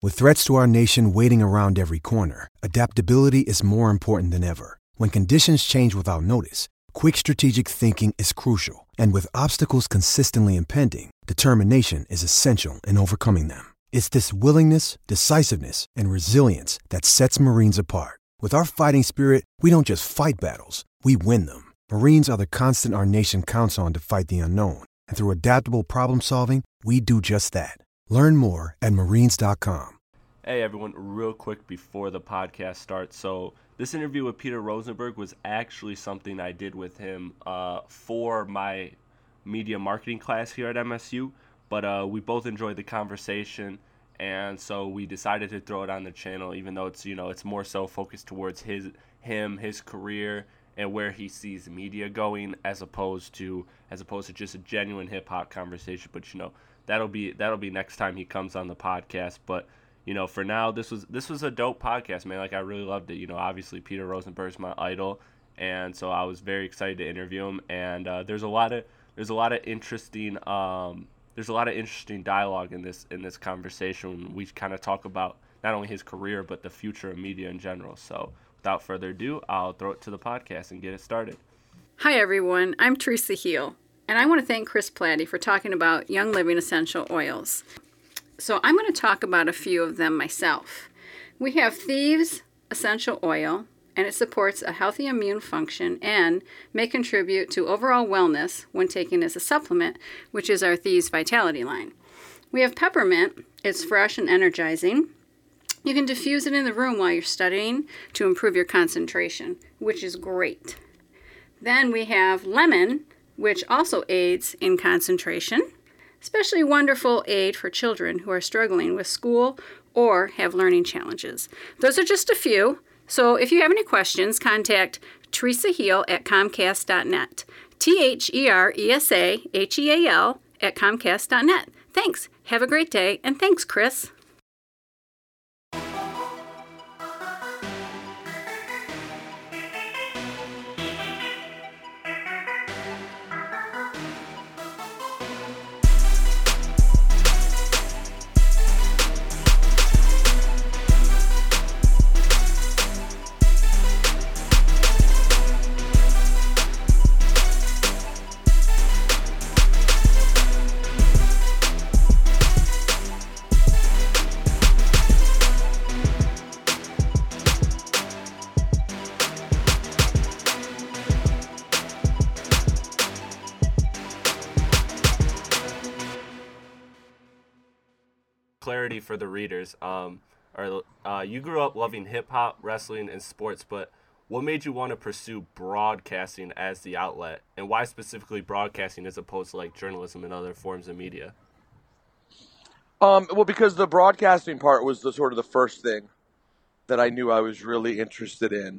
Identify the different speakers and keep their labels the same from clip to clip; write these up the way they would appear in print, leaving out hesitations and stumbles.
Speaker 1: With threats to our nation waiting around every corner, adaptability is more important than ever. When conditions change without notice, quick strategic thinking is crucial. And with obstacles consistently impending, determination is essential in overcoming them. It's this willingness, decisiveness, and resilience that sets Marines apart. With our fighting spirit, we don't just fight battles, we win them. Marines are the constant our nation counts on to fight the unknown. And through adaptable problem solving, we do just that. Learn more at marines.com.
Speaker 2: Hey everyone, real quick before the podcast starts. So this interview with Peter Rosenberg was actually something I did with him for my media marketing class here at MSU. But we both enjoyed the conversation, and so we decided to throw it on the channel, even though it's more so focused towards his career and where he sees media going, as opposed to just a genuine hip hop conversation. But that'll be next time he comes on the podcast. But for now, this was a dope podcast, man. Like, I really loved it. Obviously Peter Rosenberg's my idol, and so I was very excited to interview him. And there's a lot of interesting dialogue in this conversation. We kind of talk about not only his career but the future of media in general. So without further ado, I'll throw it to the podcast and get it started.
Speaker 3: Hi everyone, I'm Teresa Heel, and I want to thank Chris Platty for talking about Young Living essential oils. So I'm going to talk about a few of them myself. We have Thieves essential oil, and it supports a healthy immune function and may contribute to overall wellness when taken as a supplement, which is our Thieves Vitality line. We have Peppermint. It's fresh and energizing. You can diffuse it in the room while you're studying to improve your concentration, which is great. Then we have Lemon, which also aids in concentration. Especially wonderful aid for children who are struggling with school or have learning challenges. Those are just a few. So if you have any questions, contact Teresa Heel at Comcast.net. TheresaHeal at Comcast.net. Thanks. Have a great day, and thanks, Chris.
Speaker 2: Clarity for the readers. You grew up loving hip-hop, wrestling, and sports, but what made you want to pursue broadcasting as the outlet, and why specifically broadcasting as opposed to like journalism and other forms of media?
Speaker 4: Well, because the broadcasting part was the sort of the first thing that I knew I was really interested in.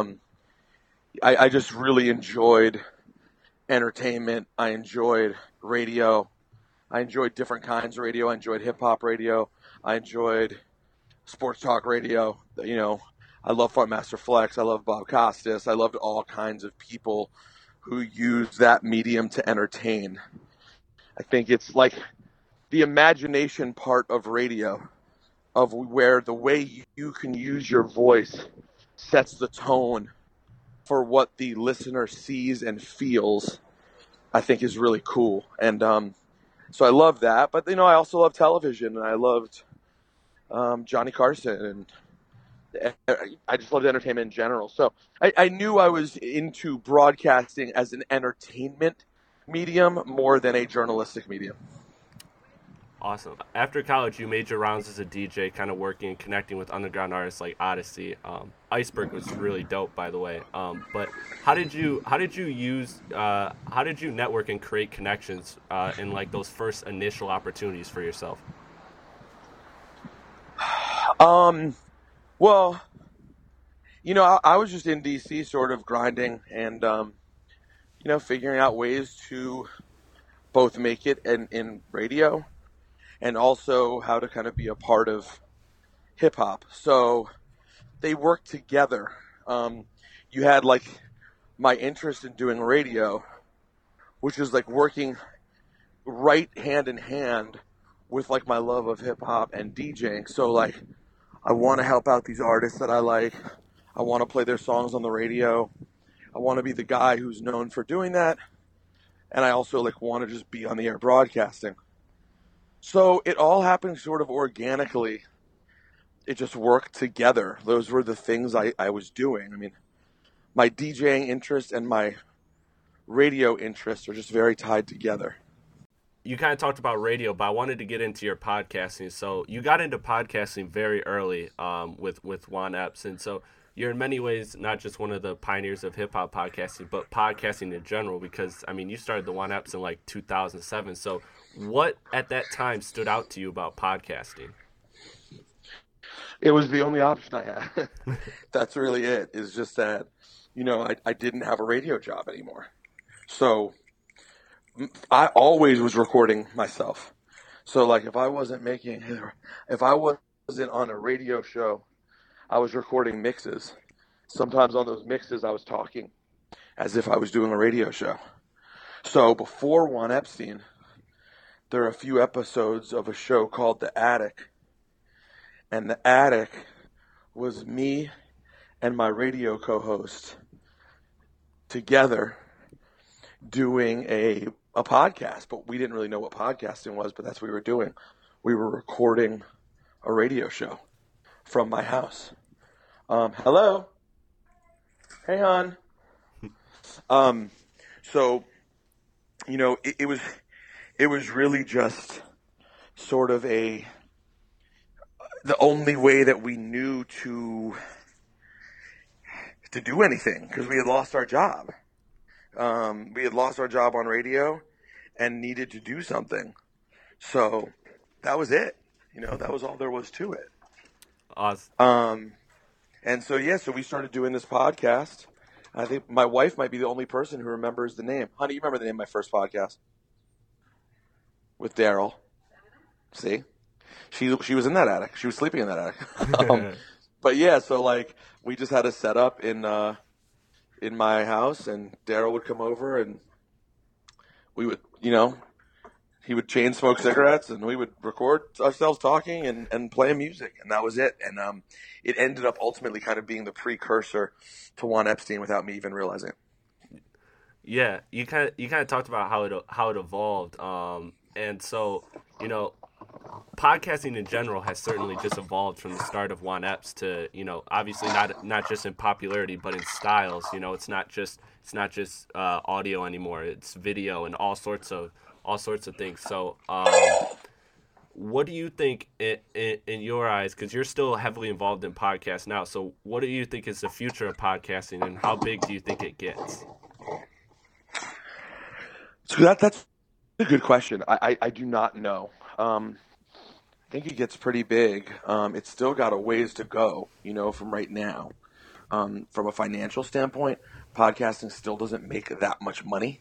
Speaker 4: I just really enjoyed entertainment. I enjoyed radio. I enjoyed different kinds of radio. I enjoyed hip-hop radio. I enjoyed sports talk radio. I love Funkmaster Flex. I love Bob Costas. I loved all kinds of people who use that medium to entertain. I think it's like the imagination part of radio, of where the way you can use your voice sets the tone for what the listener sees and feels, I think is really cool. And so I love that, but I also love television, and I loved Johnny Carson, and I just loved entertainment in general. So I knew I was into broadcasting as an entertainment medium more than a journalistic medium.
Speaker 2: Awesome. After college, you made your rounds as a DJ, kind of working and connecting with underground artists like Odyssey. Iceberg was really dope, by the way. But how did you network and create connections in like those first initial opportunities for yourself?
Speaker 4: Well, I was just in DC, sort of grinding and figuring out ways to both make it in radio, and also how to kind of be a part of hip-hop. So they work together. You had, like, my interest in doing radio, which is, like, working right hand in hand with like my love of hip hop and DJing. So like I want to help out these artists that I like. I want to play their songs on the radio. I want to be the guy who's known for doing that. And I also like want to just be on the air broadcasting. So it all happened sort of organically. It just worked together. Those were the things I was doing. I mean, my DJing interest and my radio interests are just very tied together.
Speaker 2: You kind of talked about radio, but I wanted to get into your podcasting. So you got into podcasting very early with Juan Epps. And so you're in many ways not just one of the pioneers of hip-hop podcasting, but podcasting in general, because, I mean, you started the Juan Epps in like 2007. So what at that time stood out to you about podcasting?
Speaker 4: It was the only option I had. That's really it. It's just that, you know, I didn't have a radio job anymore. So I always was recording myself. So like if I wasn't on a radio show, I was recording mixes. Sometimes on those mixes I was talking as if I was doing a radio show. So before Juan Epstein, there are a few episodes of a show called The Attic. And The Attic was me and my radio co-host together doing a podcast. But we didn't really know what podcasting was, but that's what we were doing. We were recording a radio show from my house. Hello. Hey, hon. So, you know, it was really just sort of the only way that we knew to do anything, because we had lost our job. We had lost our job on radio and needed to do something. So that was it. You know, that was all there was to it.
Speaker 2: Awesome.
Speaker 4: And so, so we started doing this podcast. I think my wife might be the only person who remembers the name. Honey, you remember the name of my first podcast? With Daryl. See? She was in that attic. She was sleeping in that attic. But yeah, so like we just had a setup in my house, and Daryl would come over, and we would, you know, he would chain smoke cigarettes, and we would record ourselves talking and playing music, and that was it. And it ended up ultimately kind of being the precursor to Juan Epstein without me even realizing it.
Speaker 2: Yeah, you kind of talked about how it evolved, and so, you know, podcasting in general has certainly just evolved from the start of Juan Epps to, you know, obviously not just in popularity, but in styles. You know, it's not just audio anymore. It's video and all sorts of things. So, what do you think in your eyes, because you're still heavily involved in podcasts now, so what do you think is the future of podcasting, and how big do you think it gets?
Speaker 4: So that's a good question. I do not know. I think it gets pretty big. It's still got a ways to go, you know, from right now. From a financial standpoint, podcasting still doesn't make that much money.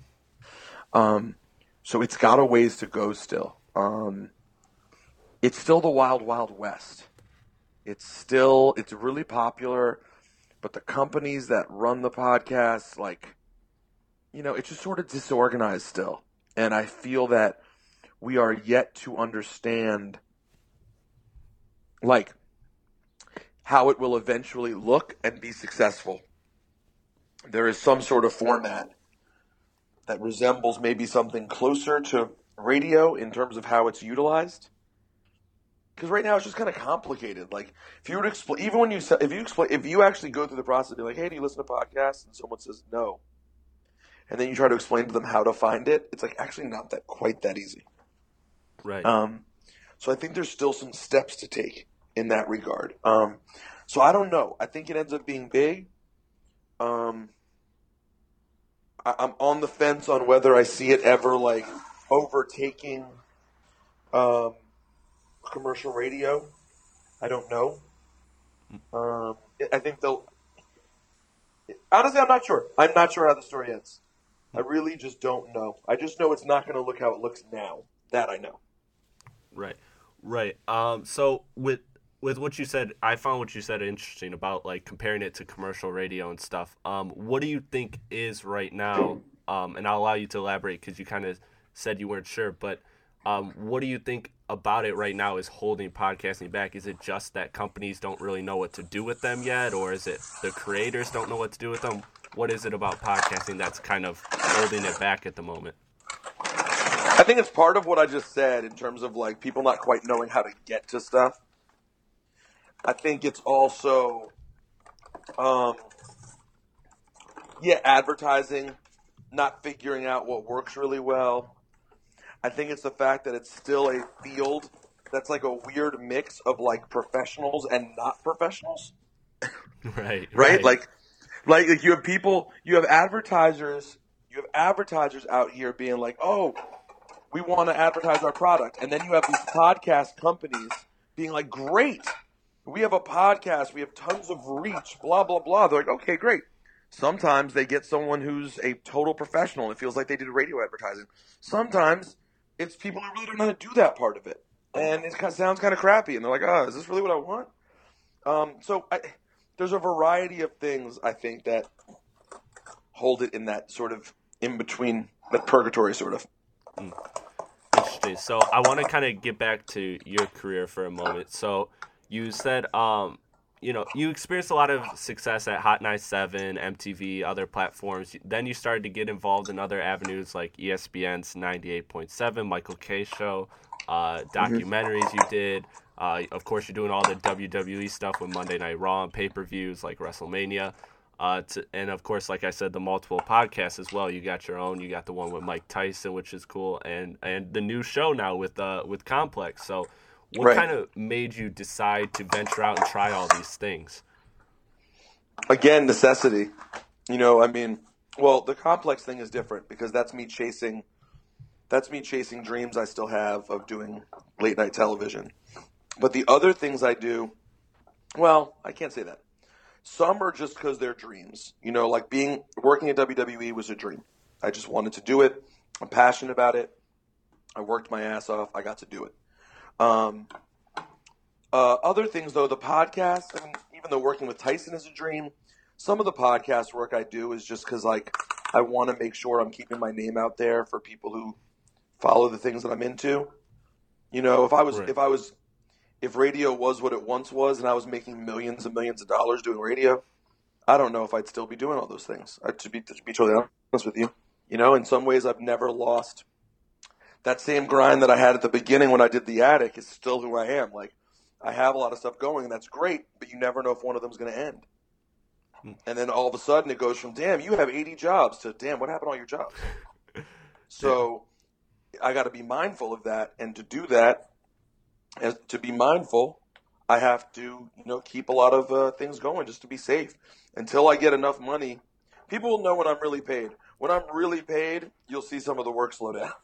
Speaker 4: So it's got a ways to go still. It's still the wild, wild west. It's really popular, but the companies that run the podcasts, like, you know, it's just sort of disorganized still. And I feel that we are yet to understand, like, how it will eventually look and be successful. There is some sort of format that resembles maybe something closer to radio in terms of how it's utilized. Because right now it's just kind of complicated. Like, if you were to explain, even when if you actually go through the process of being like, hey, do you listen to podcasts? And someone says no, and then you try to explain to them how to find it, it's like actually not quite that easy.
Speaker 2: Right.
Speaker 4: So I think there's still some steps to take in that regard. So I don't know. I think it ends up being big. I'm on the fence on whether I see it ever like overtaking commercial radio. I don't know. I think honestly, I'm not sure. I'm not sure how the story ends. I really just don't know. I just know it's not going to look how it looks now. That I know.
Speaker 2: Right. So with what you said, I found what you said interesting about like comparing it to commercial radio and stuff. What do you think is right now? And I'll allow you to elaborate because you kind of said you weren't sure. But What do you think about it right now is holding podcasting back? Is it just that companies don't really know what to do with them yet, or is it the creators don't know what to do with them? What is it about podcasting that's kind of holding it back at the moment?
Speaker 4: I think it's part of what I just said in terms of like people not quite knowing how to get to stuff. I think it's also, advertising, not figuring out what works really well. I think it's the fact that it's still a field that's like a weird mix of like professionals and not professionals.
Speaker 2: Right.
Speaker 4: Like you have advertisers out here being like, oh, we want to advertise our product. And then you have these podcast companies being like, great, we have a podcast, we have tons of reach, blah, blah, blah. They're like, okay, great. Sometimes they get someone who's a total professional and it feels like they did radio advertising. Sometimes it's people who really don't know how to do that part of it. And it kind of sounds kind of crappy. And they're like, oh, is this really what I want? There's a variety of things, I think, that hold it in that sort of in-between, that purgatory sort of.
Speaker 2: Interesting. So I want to kind of get back to your career for a moment. So you said, you experienced a lot of success at Hot 97, MTV, other platforms. Then you started to get involved in other avenues like ESPN's 98.7, Michael Kay Show, documentaries you did. Of course, you're doing all the WWE stuff with Monday Night Raw and pay-per-views like WrestleMania. And, of course, like I said, the multiple podcasts as well. You got your own. You got the one with Mike Tyson, which is cool, and the new show now with Complex. So what kind of made you decide to venture out and try all these things?
Speaker 4: Again, necessity. The Complex thing is different because that's me chasing dreams I still have of doing late night television. But the other things I do, well, I can't say that. Some are just because they're dreams. Like working at WWE was a dream. I just wanted to do it. I'm passionate about it. I worked my ass off. I got to do it. Other things, though, the podcast, and even though working with Tyson is a dream, some of the podcast work I do is just because, like, I want to make sure I'm keeping my name out there for people who follow the things that I'm into. If radio was what it once was and I was making millions and millions of dollars doing radio, I don't know if I'd still be doing all those things. To be totally honest with you. In some ways I've never lost that same grind that I had at the beginning when I did The Attic is still who I am. Like, I have a lot of stuff going and that's great, but you never know if one of them is going to end. And then all of a sudden it goes from, damn, you have 80 jobs to, damn, what happened to all your jobs? So I got to be mindful of that. And to do that, to be mindful, I have to, keep a lot of things going just to be safe. Until I get enough money, people will know when I'm really paid. When I'm really paid, you'll see some of the work slow down.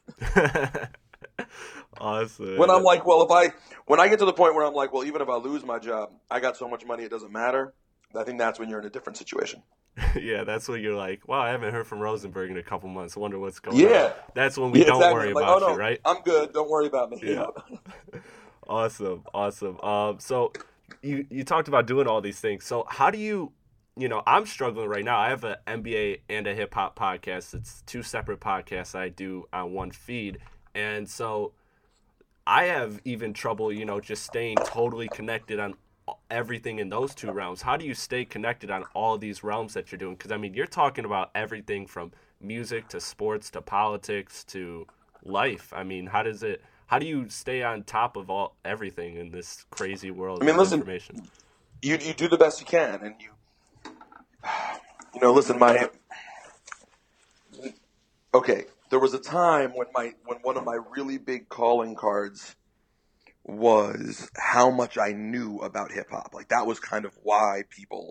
Speaker 2: Awesome.
Speaker 4: When I'm like, when I get to the point where I'm like, well, even if I lose my job, I got so much money it doesn't matter. I think that's when you're in a different situation.
Speaker 2: Yeah, that's when you're like, wow, I haven't heard from Rosenberg in a couple months. I wonder what's going on. That's when we don't worry about you, right?
Speaker 4: I'm good. Don't worry about me.
Speaker 2: Yeah. Awesome. So you talked about doing all these things. So how do you, I'm struggling right now. I have an NBA and a hip hop podcast. It's two separate podcasts I do on one feed. And so I have even trouble, just staying totally connected on everything in those two realms. How do you stay connected on all these realms that you're doing? Because, you're talking about everything from music to sports to politics to life. How do you stay on top of everything in this crazy world of information?
Speaker 4: You do the best you can, and there was a time when one of my really big calling cards was how much I knew about hip hop. Like, that was kind of why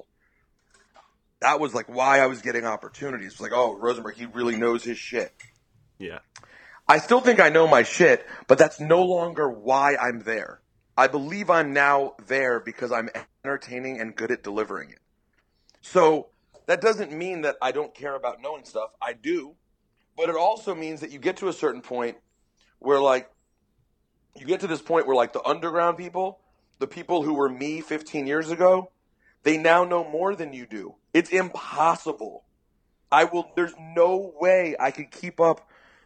Speaker 4: why I was getting opportunities. It was like, oh, Rosenberg, he really knows his shit.
Speaker 2: Yeah.
Speaker 4: I still think I know my shit, but that's no longer why I'm there. I believe I'm now there because I'm entertaining and good at delivering it. So that doesn't mean that I don't care about knowing stuff. I do. But it also means that you get to a certain point where, the underground people, the people who were me 15 years ago, they now know more than you do. It's impossible. There's no way I could keep up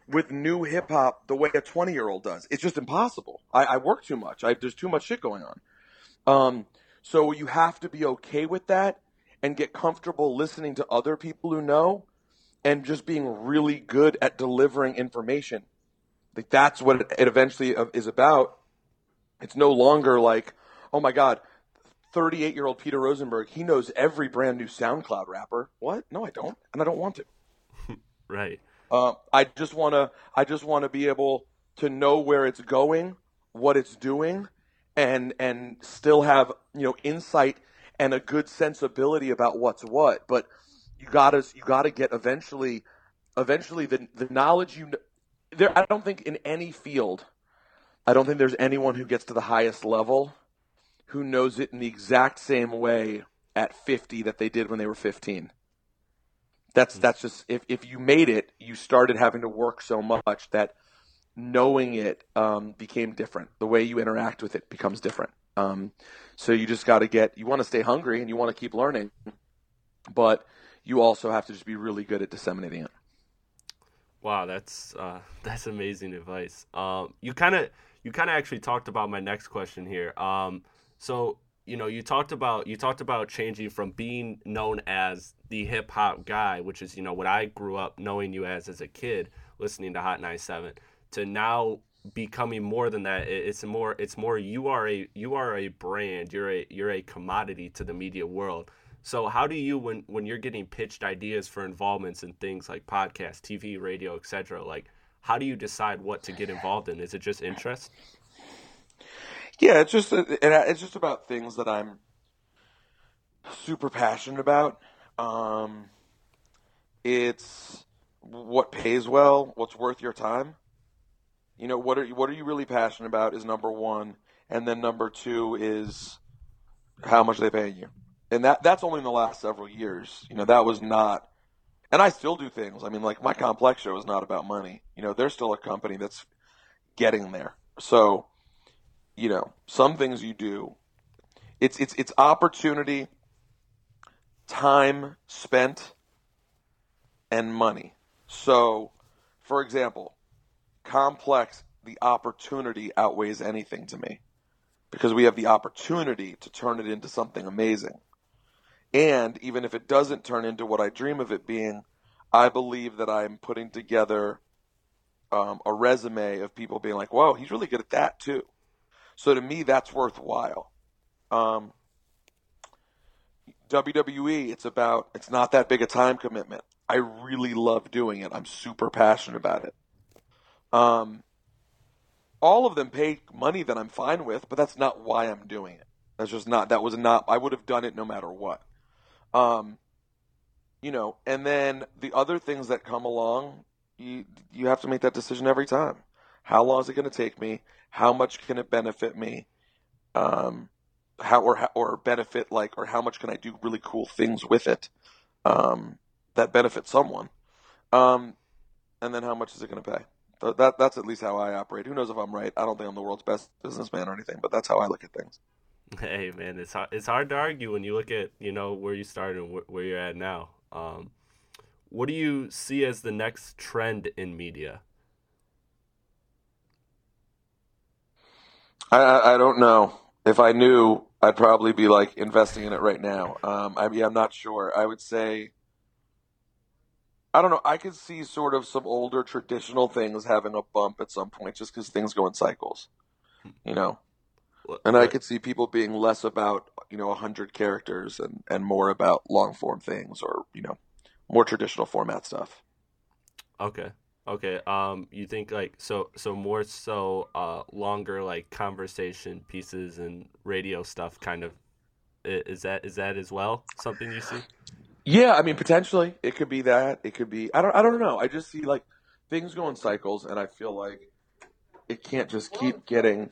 Speaker 4: with new hip hop the way a 20-year-old does. It's just impossible. I work too much. There's too much shit going on. So you have to be okay with that and get comfortable listening to other people who know and just being really good at delivering information. Like that's what it eventually is about. It's no longer like, oh my God, 38-year-old Peter Rosenberg, he knows every brand new SoundCloud rapper. What? No, I don't, and I don't want to.
Speaker 2: Right.
Speaker 4: I just want to be able to know where it's going, what it's doing, and still have insight and a good sensibility about what's what. But you gotta get eventually the knowledge there. I don't think in any field, I don't think there's anyone who gets to the highest level who knows it in the exact same way at 50 that they did when they were 15. That's just if you made it, you started having to work so much that knowing it became different. The way you interact with it becomes different. So you just got to you want to stay hungry and you want to keep learning, but you also have to just be really good at disseminating it.
Speaker 2: Wow, that's amazing advice. You kind of actually talked about my next question here. So you talked about changing from being known as the hip hop guy, which is what I grew up knowing you as a kid, listening to Hot 97, to now becoming more than that. It's more you are a brand. You're a commodity to the media world. So how do you, when you're getting pitched ideas for involvements in things like podcasts, TV, radio, etc., like how do you decide what to get involved in? Is it just interest?
Speaker 4: Yeah, it's just about things that I'm super passionate about. It's what pays well, what's worth your time. What are you really passionate about is number one, and then number two is how much they pay you. And that's only in the last several years. That was not, and I still do things. I mean, like my Complex show is not about money. They're still a company that's getting there. So, some things you do, it's opportunity, time spent, and money. So, for example, Complex, the opportunity outweighs anything to me because we have the opportunity to turn it into something amazing. And even if it doesn't turn into what I dream of it being, I believe that I'm putting together a resume of people being like, whoa, he's really good at that too. So to me, that's worthwhile. WWE, it's not that big a time commitment. I really love doing it. I'm super passionate about it. All of them pay money that I'm fine with, but that's not why I'm doing it. I would have done it no matter what. And then the other things that come along, you have to make that decision every time. How long is it going to take me? How much can it benefit me? How much can I do really cool things with it that benefit someone? And then how much is it going to pay? That's at least how I operate. Who knows if I'm right? I don't think I'm the world's best businessman or anything, but that's how I look at things.
Speaker 2: Hey man, it's hard to argue when you look at where you started and where you're at now. What do you see as the next trend in media?
Speaker 4: I don't know. If I knew, I'd probably be investing in it right now. I'm not sure. I would say, I don't know. I could see sort of some older traditional things having a bump at some point, just because things go in cycles, And I could see people being less about 100 characters and more about long form things or more traditional format stuff.
Speaker 2: Okay. You think so more so longer conversation pieces and radio stuff kind of is that as well something you see?
Speaker 4: Yeah, I mean potentially it could be that. It could be I don't know. I just see things go in cycles and I feel like it can't just keep getting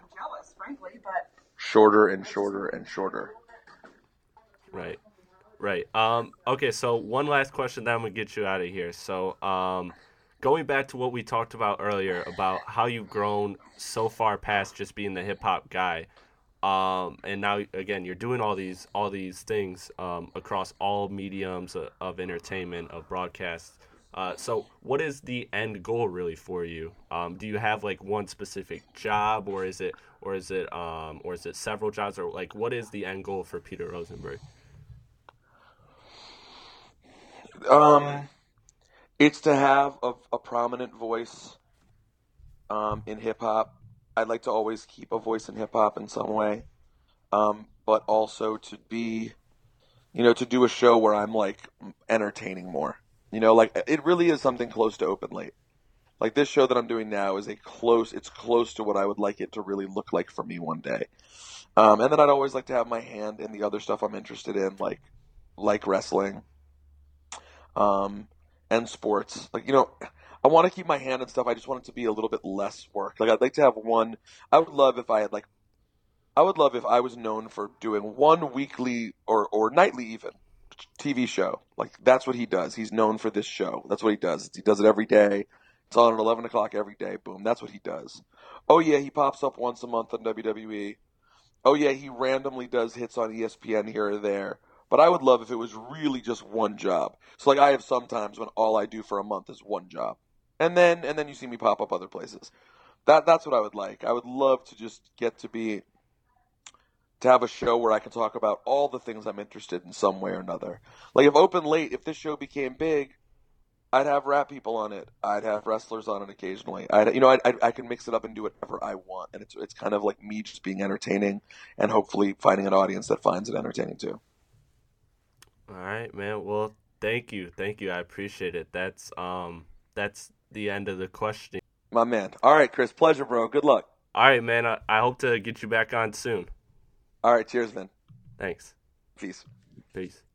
Speaker 4: shorter and shorter and shorter.
Speaker 2: Right. Okay, so one last question, then I'm going to get you out of here. So, going back to what we talked about earlier about how you've grown so far past just being the hip hop guy, and now again you're doing all these things across all mediums of entertainment, of broadcast, So what is the end goal really for you? Do you have like one specific job, or is it several jobs, or like what is the end goal for Peter Rosenberg?
Speaker 4: It's to have a prominent voice in hip hop. I'd like to always keep a voice in hip hop in some way, but also to be, to do a show where I'm like entertaining more. Like it really is something close to Open Late. Like this show that I'm doing now is it's close to what I would like it to really look like for me one day. And then I'd always like to have my hand in the other stuff I'm interested in, like wrestling, and sports. Like, I want to keep my hand in stuff. I just want it to be a little bit less work. Like I'd like to have one. I would love if I was known for doing one weekly or nightly even TV show. Like that's what he does. He's known for this show. That's what he does. He does it every day. It's on at 11 o'clock every day. Boom. That's what he does. Oh yeah, he pops up once a month on WWE. Oh yeah, he randomly does hits on ESPN here or there. But I would love if it was really just one job. So like I have sometimes when all I do for a month is one job. And then you see me pop up other places. That's what I would like. I would love to just get to have a show where I can talk about all the things I'm interested in some way or another. Like if this show became big, I'd have rap people on it. I'd have wrestlers on it occasionally. I can mix it up and do whatever I want, and it's kind of like me just being entertaining, and hopefully finding an audience that finds it entertaining too.
Speaker 2: All right, man. Well, thank you. I appreciate it. That's the end of the question.
Speaker 4: My man. All right, Chris. Pleasure, bro. Good luck.
Speaker 2: All right, man. I hope to get you back on soon.
Speaker 4: All right. Cheers, man.
Speaker 2: Thanks.
Speaker 4: Peace.
Speaker 2: Peace.